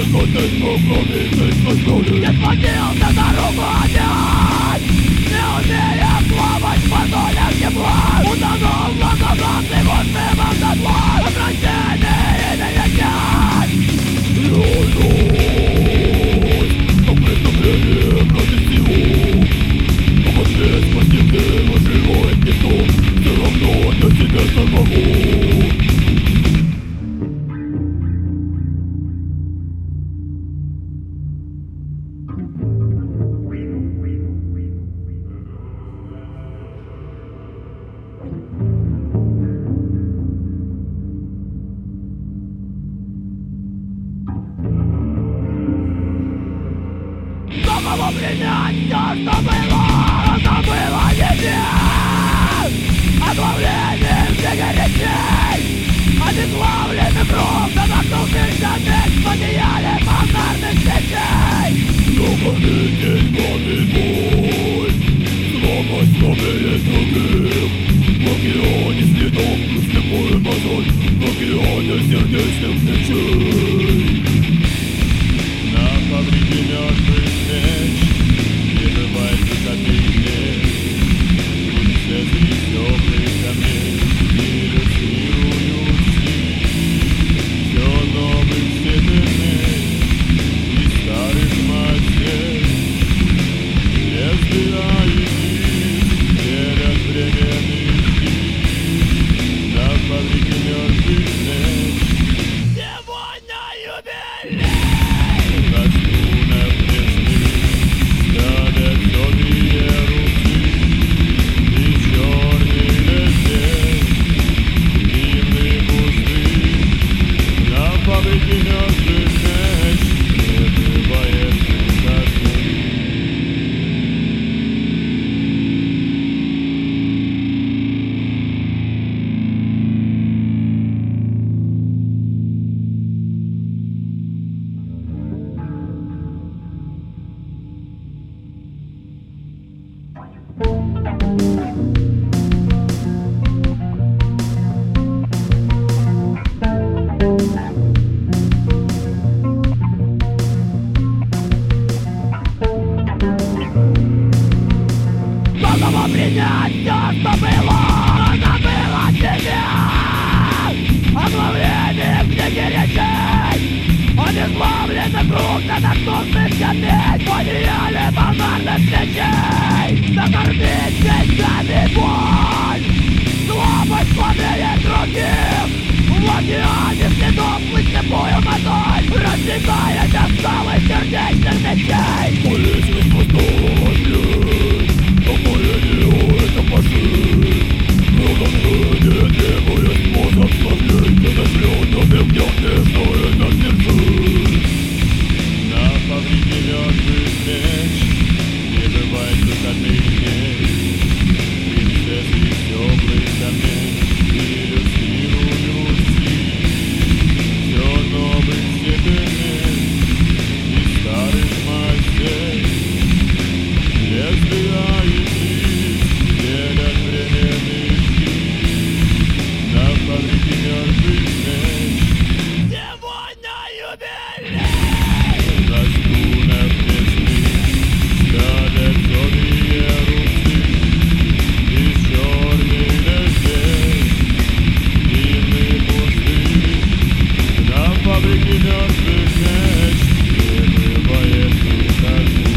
Не схватился за руку один, не умея плавать в мозолях тепла. Утонул в лакоматных устымах дотла. Обращение имени нет. Но преступление против всего. Но ответ постепенно живет никто. Все равно для себя самого. Кому принять все, что было, забыла тебе. Оглавление все горячей, обезглавленный круг, задохнувшийся меч в одеяле пожарных свечей. Грохотный день, главный бой. Слабость слабее других. В океане следов, слепую мозоль. В океане сердечных мечей. На фабрике мертвых свеч не бывает высоты. Все среди теплых камней иллюстрируют стиль. Все новых степеней и старых мастей. Разбирают их, верят временный стиль. На фабрике мертвых свеч Сегодня юбилей. на струнах весны ставят добрые руки и черный летей, длинный пусты. На фабрике мертвых меч не бывает высоты. Кому принять все, что было, забыла тебе. Оглавление где горячей, обезглавленный круг, задохнувшийся меч в одеяле пожарных свечей. Накормить вещами боль, слабость слабее других. В океане следов слепую мозоль, рассекая досталых сердечных мечей. Болезнь восторгнет. Поколение это пошли. Продолжение требует способ сложней. Подозренными гнет, что это сердце. На фабрике мертвых меч не бывает высоты дней. Принцессы из теплых камней иллюстрируют стиль. Все новых степеней и старых мастей. Разбирают их, делят временный стиль. На фабрике мертвых меч Сегодня юбилей. на струнах весны ставят добрые руки и черный летей, длинный пусты. На фабрике мертвых меч не бывает высоты.